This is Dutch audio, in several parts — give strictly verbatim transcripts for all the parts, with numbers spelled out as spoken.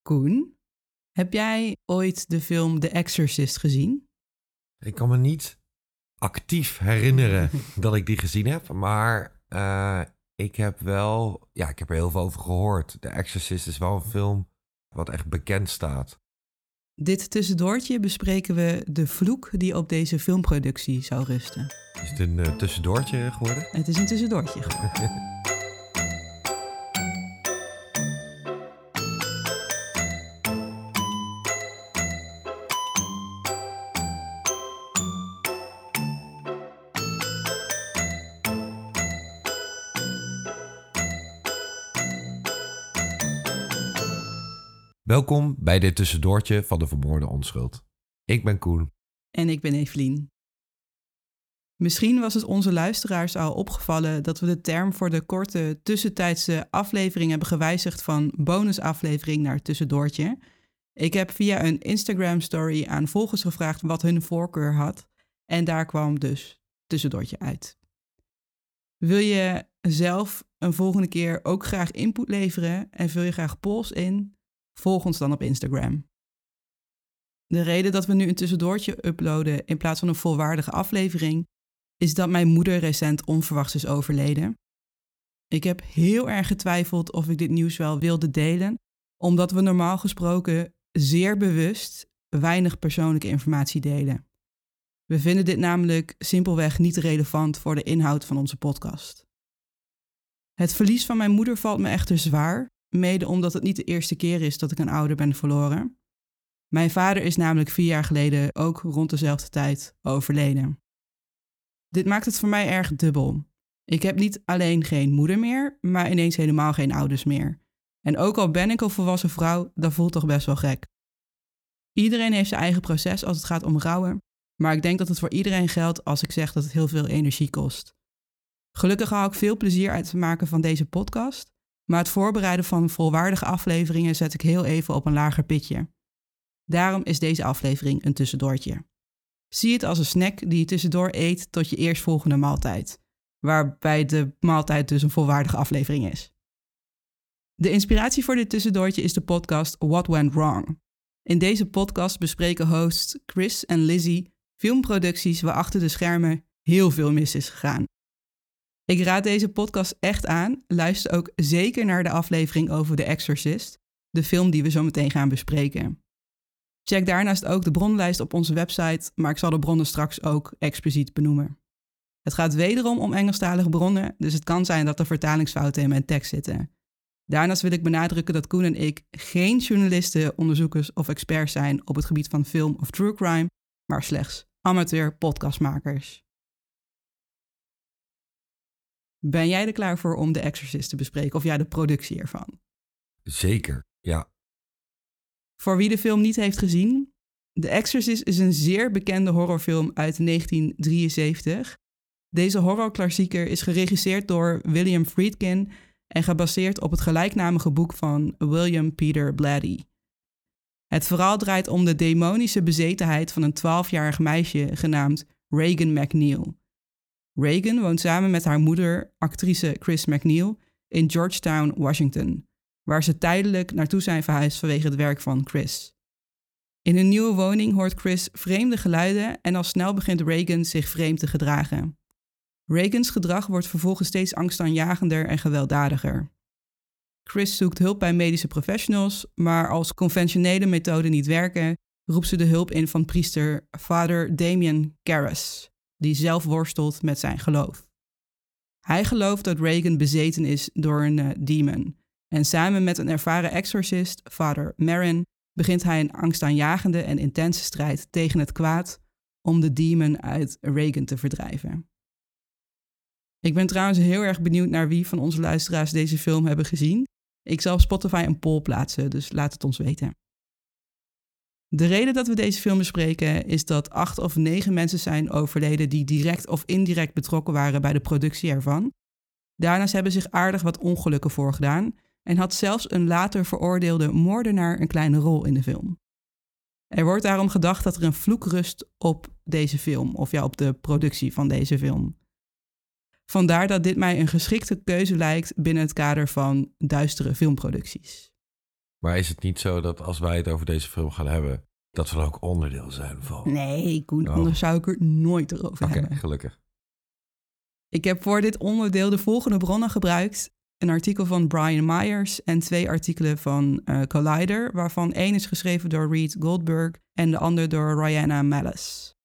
Koen, heb jij ooit de film The Exorcist gezien? Ik kan me niet actief herinneren dat ik die gezien heb, maar uh, ik heb wel, ja, ik heb er heel veel over gehoord. The Exorcist is wel een film wat echt bekend staat. Dit tussendoortje bespreken we de vloek die op deze filmproductie zou rusten. Is het een uh, tussendoortje geworden? Het is een tussendoortje geworden. Welkom bij dit tussendoortje van de vermoorde onschuld. Ik ben Koen. En ik ben Evelien. Misschien was het onze luisteraars al opgevallen dat we de term voor de korte tussentijdse aflevering hebben gewijzigd van bonusaflevering naar tussendoortje. Ik heb via een Instagram story aan volgers gevraagd wat hun voorkeur had en daar kwam dus tussendoortje uit. Wil je zelf een volgende keer ook graag input leveren en vul je graag polls in? Volg ons dan op Instagram. De reden dat we nu een tussendoortje uploaden in plaats van een volwaardige aflevering is dat mijn moeder recent onverwachts is overleden. Ik heb heel erg getwijfeld of ik dit nieuws wel wilde delen, omdat we normaal gesproken zeer bewust weinig persoonlijke informatie delen. We vinden dit namelijk simpelweg niet relevant voor de inhoud van onze podcast. Het verlies van mijn moeder valt me echter zwaar, mede omdat het niet de eerste keer is dat ik een ouder ben verloren. Mijn vader is namelijk vier jaar geleden ook rond dezelfde tijd overleden. Dit maakt het voor mij erg dubbel. Ik heb niet alleen geen moeder meer, maar ineens helemaal geen ouders meer. En ook al ben ik een volwassen vrouw, dat voelt toch best wel gek. Iedereen heeft zijn eigen proces als het gaat om rouwen, maar ik denk dat het voor iedereen geldt als ik zeg dat het heel veel energie kost. Gelukkig haal ik veel plezier uit het maken van deze podcast, maar het voorbereiden van volwaardige afleveringen zet ik heel even op een lager pitje. Daarom is deze aflevering een tussendoortje. Zie het als een snack die je tussendoor eet tot je eerstvolgende maaltijd, waarbij de maaltijd dus een volwaardige aflevering is. De inspiratie voor dit tussendoortje is de podcast What Went Wrong. In deze podcast bespreken hosts Chris en Lizzie filmproducties waar achter de schermen heel veel mis is gegaan. Ik raad deze podcast echt aan. Luister ook zeker naar de aflevering over The Exorcist, de film die we zo meteen gaan bespreken. Check daarnaast ook de bronnenlijst op onze website, maar ik zal de bronnen straks ook expliciet benoemen. Het gaat wederom om Engelstalige bronnen, dus het kan zijn dat er vertalingsfouten in mijn tekst zitten. Daarnaast wil ik benadrukken dat Koen en ik geen journalisten, onderzoekers of experts zijn op het gebied van film of true crime, maar slechts amateur podcastmakers. Ben jij er klaar voor om The Exorcist te bespreken of jij de productie ervan? Zeker, ja. Voor wie de film niet heeft gezien, The Exorcist is een zeer bekende horrorfilm uit negentien drieënzeventig. Deze horrorklassieker is geregisseerd door William Friedkin en gebaseerd op het gelijknamige boek van William Peter Blatty. Het verhaal draait om de demonische bezetenheid van een twaalfjarig meisje genaamd Regan MacNeil. Regan woont samen met haar moeder, actrice Chris MacNeil, in Georgetown, Washington, waar ze tijdelijk naartoe zijn verhuisd vanwege het werk van Chris. In een nieuwe woning hoort Chris vreemde geluiden en al snel begint Regan zich vreemd te gedragen. Regans gedrag wordt vervolgens steeds angstaanjagender en gewelddadiger. Chris zoekt hulp bij medische professionals, maar als conventionele methoden niet werken, roept ze de hulp in van priester Father Damien Karras, die zelf worstelt met zijn geloof. Hij gelooft dat Regan bezeten is door een uh, demon. En samen met een ervaren exorcist, Father Merrin, begint hij een angstaanjagende en intense strijd tegen het kwaad om de demon uit Regan te verdrijven. Ik ben trouwens heel erg benieuwd naar wie van onze luisteraars deze film hebben gezien. Ik zal op Spotify een poll plaatsen, dus laat het ons weten. De reden dat we deze film bespreken is dat acht of negen mensen zijn overleden die direct of indirect betrokken waren bij de productie ervan. Daarnaast hebben zich aardig wat ongelukken voorgedaan en had zelfs een later veroordeelde moordenaar een kleine rol in de film. Er wordt daarom gedacht dat er een vloek rust op deze film, of ja, op de productie van deze film. Vandaar dat dit mij een geschikte keuze lijkt binnen het kader van duistere filmproducties. Maar is het niet zo dat als wij het over deze film gaan hebben, dat we dan ook onderdeel zijn van? Nee, Koen, Oh. anders zou ik er nooit erover Oké, hebben. okay, gelukkig. Ik heb voor dit onderdeel de volgende bronnen gebruikt. Een artikel van Brian Myers en twee artikelen van uh, Collider, waarvan één is geschreven door Reed Goldberg en de ander door Rhianna Malice.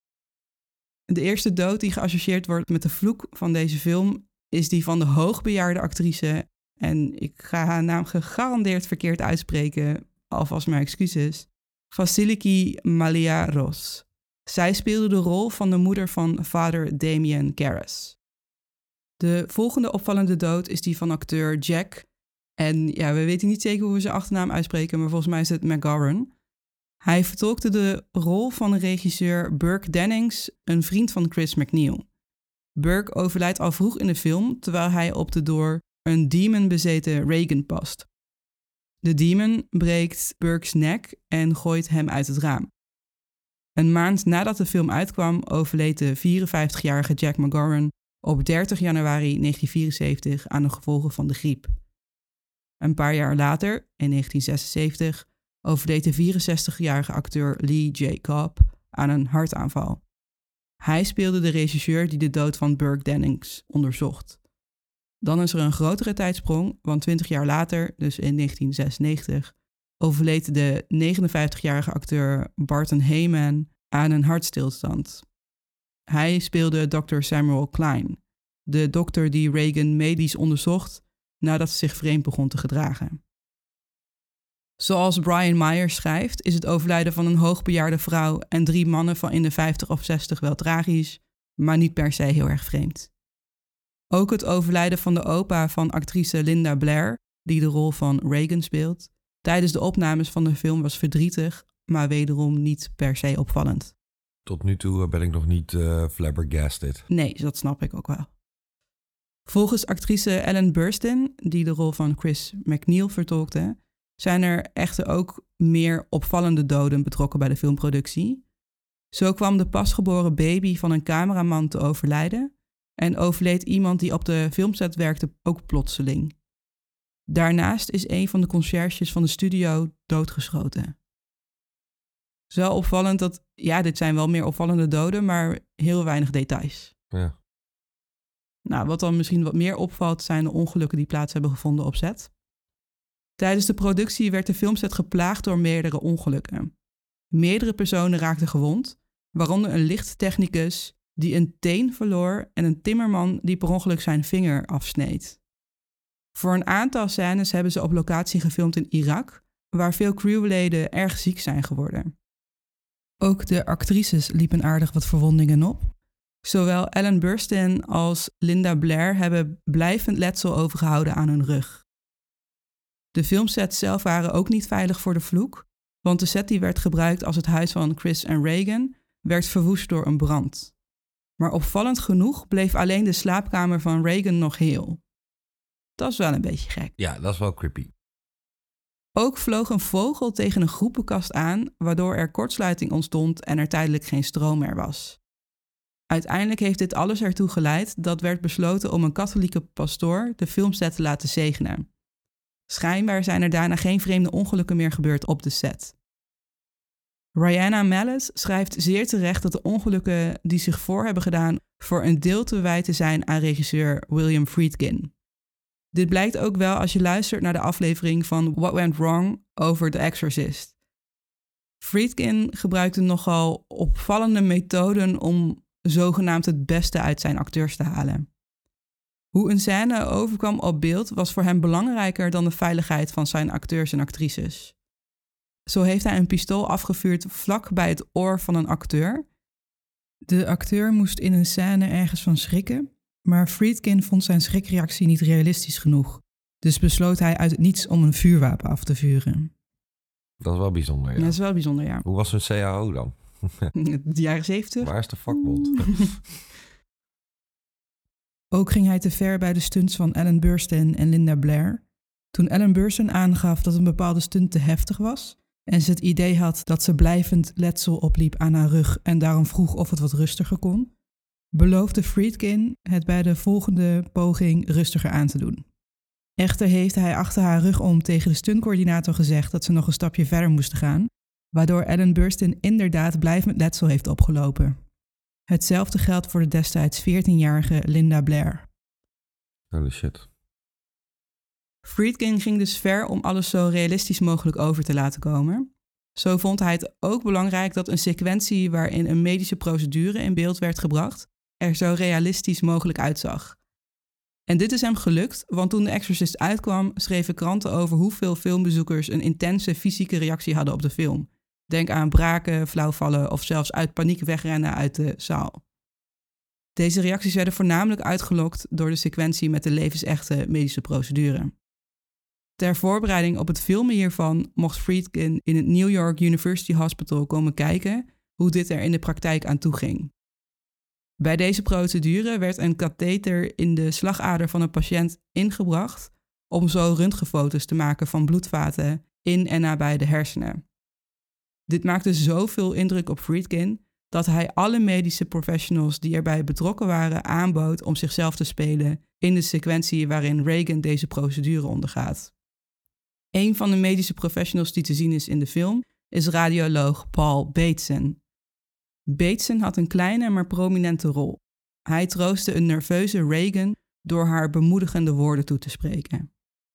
De eerste dood die geassocieerd wordt met de vloek van deze film is die van de hoogbejaarde actrice. En ik ga haar naam gegarandeerd verkeerd uitspreken, alvast mijn excuses. Vasiliki Malia-Ros. Zij speelde de rol van de moeder van vader Damien Karras. De volgende opvallende dood is die van acteur Jack. En ja, we weten niet zeker hoe we zijn achternaam uitspreken, maar volgens mij is het McGovern. Hij vertolkte de rol van regisseur Burke Dennings, een vriend van Chris MacNeil. Burke overlijdt al vroeg in de film, terwijl hij op de door een demon bezeten Reagan past. De demon breekt Burke's nek en gooit hem uit het raam. Een maand nadat de film uitkwam, overleed de vierenvijftigjarige Jack McGovern op dertig januari negentien vierenzeventig aan de gevolgen van de griep. Een paar jaar later, in negentien zesenzeventig, overleed de vierenzestigjarige acteur Lee J. Cobb aan een hartaanval. Hij speelde de regisseur die de dood van Burke Dennings onderzocht. Dan is er een grotere tijdsprong, want twintig jaar later, dus in negentien zesennegentig, overleed de negenenvijftigjarige acteur Barton Heyman aan een hartstilstand. Hij speelde dokter Samuel Klein, de dokter die Reagan medisch onderzocht nadat ze zich vreemd begon te gedragen. Zoals Brian Myers schrijft, is het overlijden van een hoogbejaarde vrouw en drie mannen van in de vijftig of zestig wel tragisch, maar niet per se heel erg vreemd. Ook het overlijden van de opa van actrice Linda Blair, die de rol van Reagan speelt, tijdens de opnames van de film was verdrietig, maar wederom niet per se opvallend. Tot nu toe ben ik nog niet uh, flabbergasted. Nee, dat snap ik ook wel. Volgens actrice Ellen Burstyn, die de rol van Chris MacNeil vertolkte, zijn er echter ook meer opvallende doden betrokken bij de filmproductie. Zo kwam de pasgeboren baby van een cameraman te overlijden en overleed iemand die op de filmset werkte ook plotseling. Daarnaast is een van de conciërges van de studio doodgeschoten. Het is wel opvallend dat, ja, dit zijn wel meer opvallende doden, maar heel weinig details. Ja. Nou, wat dan misschien wat meer opvalt, zijn de ongelukken die plaats hebben gevonden op set. Tijdens de productie werd de filmset geplaagd door meerdere ongelukken. Meerdere personen raakten gewond, waaronder een lichttechnicus die een teen verloor en een timmerman die per ongeluk zijn vinger afsneed. Voor een aantal scènes hebben ze op locatie gefilmd in Irak, waar veel crewleden erg ziek zijn geworden. Ook de actrices liepen aardig wat verwondingen op. Zowel Ellen Burstyn als Linda Blair hebben blijvend letsel overgehouden aan hun rug. De filmsets zelf waren ook niet veilig voor de vloek, want de set die werd gebruikt als het huis van Chris en Reagan werd verwoest door een brand. Maar opvallend genoeg bleef alleen de slaapkamer van Reagan nog heel. Dat is wel een beetje gek. Ja, dat is wel creepy. Ook vloog een vogel tegen een groepenkast aan, waardoor er kortsluiting ontstond en er tijdelijk geen stroom meer was. Uiteindelijk heeft dit alles ertoe geleid dat werd besloten om een katholieke pastoor de filmset te laten zegenen. Schijnbaar zijn er daarna geen vreemde ongelukken meer gebeurd op de set. Rhianna Malice schrijft zeer terecht dat de ongelukken die zich voor hebben gedaan voor een deel te wijten zijn aan regisseur William Friedkin. Dit blijkt ook wel als je luistert naar de aflevering van What Went Wrong over The Exorcist. Friedkin gebruikte nogal opvallende methoden om zogenaamd het beste uit zijn acteurs te halen. Hoe een scène overkwam op beeld was voor hem belangrijker dan de veiligheid van zijn acteurs en actrices. Zo heeft hij een pistool afgevuurd vlak bij het oor van een acteur. De acteur moest in een scène ergens van schrikken, maar Friedkin vond zijn schrikreactie niet realistisch genoeg. Dus besloot hij uit het niets om een vuurwapen af te vuren. Dat is wel bijzonder, ja. Dat is wel bijzonder, ja. Hoe was hun C A O dan? De jaren zeventig. Waar is de vakbond? Ook ging hij te ver bij de stunts van Ellen Burstyn en Linda Blair. Toen Ellen Burstyn aangaf dat een bepaalde stunt te heftig was en ze het idee had dat ze blijvend letsel opliep aan haar rug en daarom vroeg of het wat rustiger kon, beloofde Friedkin het bij de volgende poging rustiger aan te doen. Echter heeft hij achter haar rug om tegen de stuntcoördinator gezegd dat ze nog een stapje verder moesten gaan, waardoor Ellen Burstyn inderdaad blijvend letsel heeft opgelopen. Hetzelfde geldt voor de destijds veertienjarige Linda Blair. Holy shit. Friedkin ging dus ver om alles zo realistisch mogelijk over te laten komen. Zo vond hij het ook belangrijk dat een sequentie waarin een medische procedure in beeld werd gebracht er zo realistisch mogelijk uitzag. En dit is hem gelukt, want toen The Exorcist uitkwam, schreven kranten over hoeveel filmbezoekers een intense fysieke reactie hadden op de film. Denk aan braken, flauwvallen of zelfs uit paniek wegrennen uit de zaal. Deze reacties werden voornamelijk uitgelokt door de sequentie met de levensechte medische procedure. Ter voorbereiding op het filmen hiervan mocht Friedkin in het New York University Hospital komen kijken hoe dit er in de praktijk aan toe ging. Bij deze procedure werd een katheter in de slagader van een patiënt ingebracht om zo röntgenfoto's te maken van bloedvaten in en nabij de hersenen. Dit maakte zoveel indruk op Friedkin dat hij alle medische professionals die erbij betrokken waren aanbood om zichzelf te spelen in de sequentie waarin Regan deze procedure ondergaat. Een van de medische professionals die te zien is in de film is radioloog Paul Bateson. Bateson had een kleine maar prominente rol. Hij troostte een nerveuze Regan door haar bemoedigende woorden toe te spreken.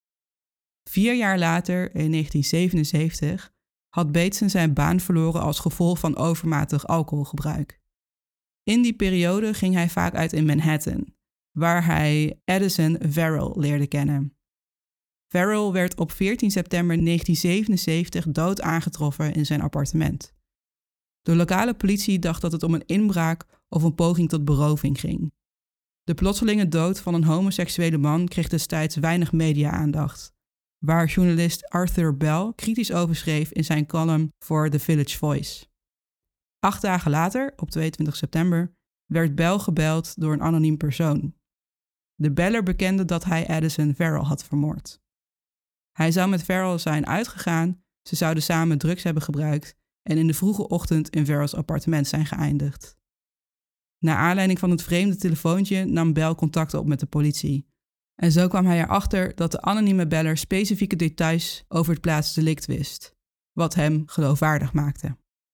Vier jaar later, in negentien zevenenzeventig, had Bateson zijn baan verloren als gevolg van overmatig alcoholgebruik. In die periode ging hij vaak uit in Manhattan, waar hij Addison Verrill leerde kennen. Verrill werd op veertien september negentien zevenenzeventig dood aangetroffen in zijn appartement. De lokale politie dacht dat het om een inbraak of een poging tot beroving ging. De plotselinge dood van een homoseksuele man kreeg destijds weinig media-aandacht, waar journalist Arthur Bell kritisch over schreef in zijn column voor The Village Voice. Acht dagen later, op tweeëntwintig september, werd Bell gebeld door een anoniem persoon. De beller bekende dat hij Addison Verrill had vermoord. Hij zou met Verrill zijn uitgegaan, ze zouden samen drugs hebben gebruikt en in de vroege ochtend in Verrill's appartement zijn geëindigd. Naar aanleiding van het vreemde telefoontje nam Bell contact op met de politie. En zo kwam hij erachter dat de anonieme beller specifieke details over het plaatsdelict wist, wat hem geloofwaardig maakte.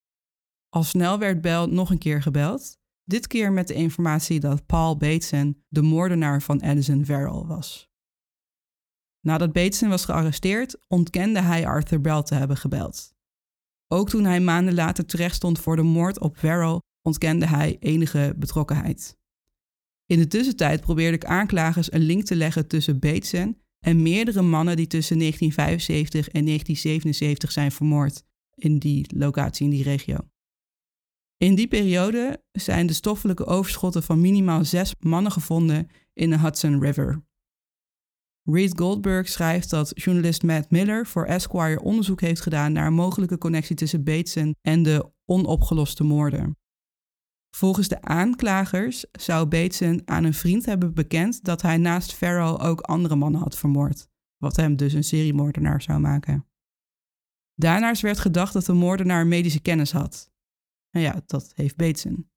Al snel werd Bell nog een keer gebeld, dit keer met de informatie dat Paul Bateson de moordenaar van Addison Verrill was. Nadat Bateson was gearresteerd, ontkende hij Arthur Bell te hebben gebeld. Ook toen hij maanden later terecht stond voor de moord op Verrill, ontkende hij enige betrokkenheid. In de tussentijd probeerden aanklagers een link te leggen tussen Bateson en meerdere mannen die tussen negentien vijfenzeventig en negentien zevenenzeventig zijn vermoord in die locatie, in die regio. In die periode zijn de stoffelijke overschotten van minimaal zes mannen gevonden in de Hudson River. Reed Goldberg schrijft dat journalist Matt Miller voor Esquire onderzoek heeft gedaan naar een mogelijke connectie tussen Bateson en de onopgeloste moorden. Volgens de aanklagers zou Bateson aan een vriend hebben bekend dat hij naast Verrill ook andere mannen had vermoord, wat hem dus een seriemoordenaar zou maken. Daarnaast werd gedacht dat de moordenaar medische kennis had. En ja, dat heeft Bateson.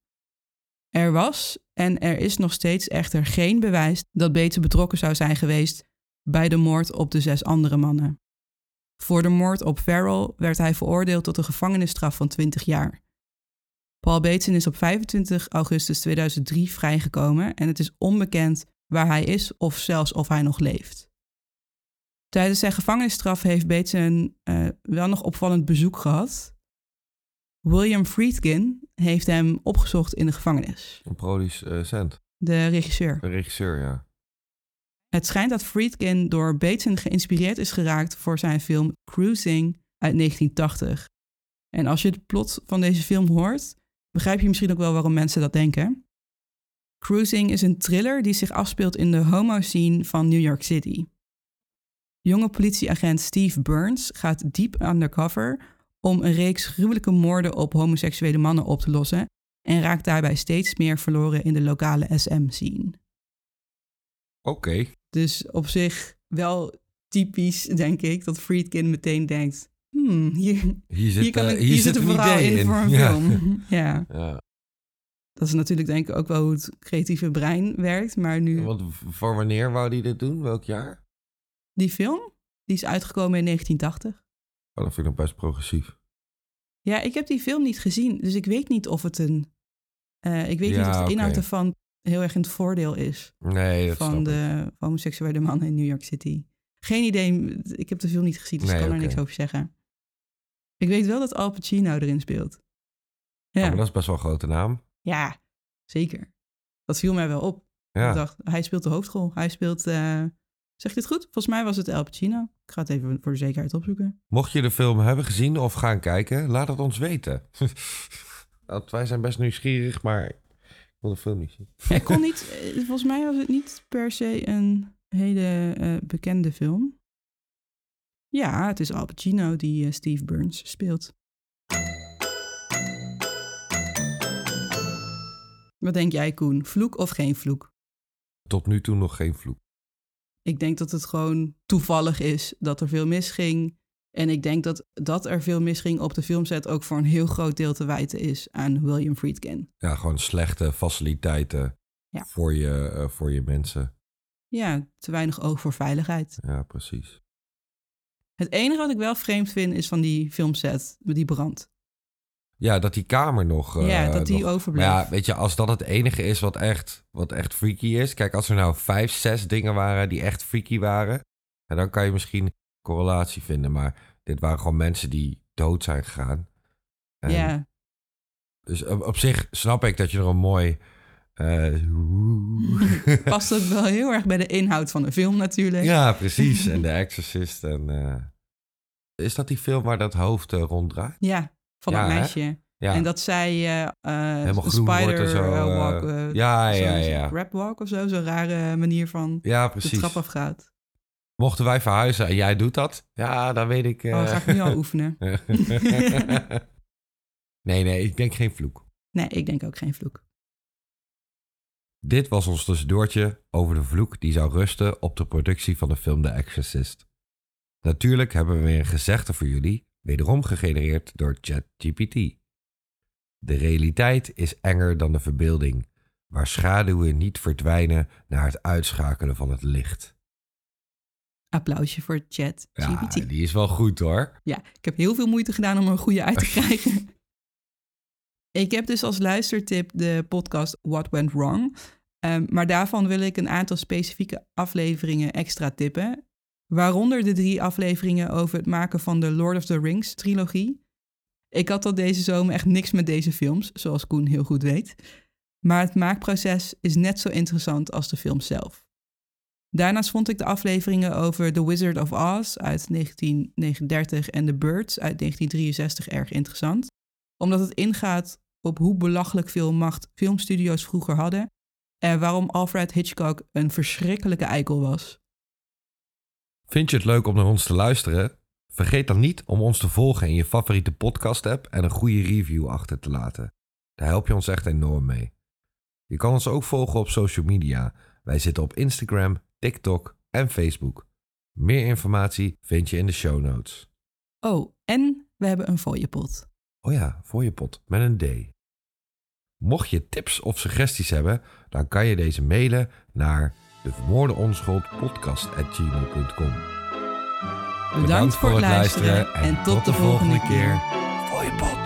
Er was en er is nog steeds echter geen bewijs dat Bateson betrokken zou zijn geweest bij de moord op de zes andere mannen. Voor de moord op Verrill werd hij veroordeeld tot een gevangenisstraf van twintig jaar. Paul Bateson is op vijfentwintig augustus tweeduizend drie vrijgekomen en het is onbekend waar hij is of zelfs of hij nog leeft. Tijdens zijn gevangenisstraf heeft Bateson uh, wel nog opvallend bezoek gehad. William Friedkin heeft hem opgezocht in de gevangenis. Een producent. De regisseur. De regisseur, ja. Het schijnt dat Friedkin door Bateson geïnspireerd is geraakt voor zijn film Cruising uit negentien tachtig. En als je het plot van deze film hoort, begrijp je misschien ook wel waarom mensen dat denken. Cruising is een thriller die zich afspeelt in de homo-scene van New York City. Jonge politieagent Steve Burns gaat diep undercover om een reeks gruwelijke moorden op homoseksuele mannen op te lossen en raakt daarbij steeds meer verloren in de lokale S M-scene. Oké. Okay. Dus op zich wel typisch, denk ik, dat Friedkin meteen denkt, hmm, hier, hier zit, hier, kan uh, ik, hier hier zit zit een verhaal in, in voor een ja. film. ja. ja. Dat is natuurlijk denk ik ook wel hoe het creatieve brein werkt, maar nu... Want voor wanneer wou hij dit doen? Welk jaar? Die film, die is uitgekomen in negentien tachtig. Oh, dat vind ik nog best progressief. Ja, ik heb die film niet gezien, dus ik weet niet of het een... Uh, ik weet Ja, niet of de oké. inhoud ervan heel erg in het voordeel is. Nee, dat Van snap de ik. homoseksuele mannen in New York City. Geen idee, ik heb de film niet gezien, dus Nee, ik kan er oké. niks over zeggen. Ik weet wel dat Al Pacino erin speelt. Ja, Oh, maar dat is best wel een grote naam. ja zeker. Dat viel mij wel op. Ja. Ik dacht, hij speelt de hoofdrol. Hij speelt, uh, zeg ik dit goed? Volgens mij was het Al Pacino. Ik ga het even voor de zekerheid opzoeken. Mocht je de film hebben gezien of gaan kijken, laat het ons weten. Want wij zijn best nieuwsgierig, maar ik wil de film niet zien. Ik kon niet, volgens mij was het niet per se een hele uh, bekende film. Ja, het is Al Pacino die uh, Steve Burns speelt. Wat denk jij, Koen? Vloek of geen vloek? Tot nu toe nog geen vloek. Ik denk dat het gewoon toevallig is dat er veel misging. En ik denk dat dat er veel misging op de filmset ook voor een heel groot deel te wijten is aan William Friedkin. Ja, gewoon slechte faciliteiten ja. voor, je, uh, voor je mensen. Ja, te weinig oog voor veiligheid. Ja, precies. Het enige wat ik wel vreemd vind is van die filmset, met die brand. Ja, dat die kamer nog... Uh, ja, dat die nog, overbleef. Ja, weet je, als dat het enige is wat echt, wat echt freaky is... Kijk, als er nou vijf, zes dingen waren die echt freaky waren... En dan kan je misschien correlatie vinden. Maar dit waren gewoon mensen die dood zijn gegaan. En ja. Dus op, op zich snap ik dat je er een mooi... Uh, Past ook wel heel erg bij de inhoud van de film natuurlijk. Ja, precies. En The Exorcist. En, uh, is dat die film waar dat hoofd uh, ronddraait? Ja, van ja, dat meisje. Ja. En dat zij uh, helemaal groen spider wordt en zo. Uh, walk, uh, ja, ja, zo, ja. Crab walk of zo. Zo'n rare manier van ja, precies. de trap afgaat. Mochten wij verhuizen en jij doet dat, ja, dan weet ik... Uh... Oh, ga ik nu al oefenen. nee, nee, ik denk geen vloek. Nee, ik denk ook geen vloek. Dit was ons tussendoortje over de vloek die zou rusten op de productie van de film The Exorcist. Natuurlijk hebben we weer een gezegde voor jullie, wederom gegenereerd door ChatGPT. De realiteit is enger dan de verbeelding, waar schaduwen niet verdwijnen naar het uitschakelen van het licht. Applausje voor ChatGPT. Ja, die is wel goed hoor. Ja, ik heb heel veel moeite gedaan om er een goede uit te krijgen. Ik heb dus als luistertip de podcast What Went Wrong. Um, maar daarvan wil ik een aantal specifieke afleveringen extra tippen. Waaronder de drie afleveringen over het maken van de Lord of the Rings trilogie. Ik had al deze zomer echt niks met deze films, zoals Koen heel goed weet. Maar het maakproces is net zo interessant als de film zelf. Daarnaast vond ik de afleveringen over The Wizard of Oz uit negentien negenendertig en The Birds uit negentien drieënzestig erg interessant. Omdat het ingaat op hoe belachelijk veel macht filmstudio's vroeger hadden en waarom Alfred Hitchcock een verschrikkelijke eikel was. Vind je het leuk om naar ons te luisteren? Vergeet dan niet om ons te volgen in je favoriete podcast-app en een goede review achter te laten. Daar help je ons echt enorm mee. Je kan ons ook volgen op social media. Wij zitten op Instagram, TikTok en Facebook. Meer informatie vind je in de show notes. Oh, en we hebben een fooiepot. Oh ja, fooiepot met een D. Mocht je tips of suggesties hebben, dan kan je deze mailen naar de vermoorde onschuld podcast at gmail punt com. Bedankt, Bedankt voor het luisteren en tot de volgende keer. Fooiepot.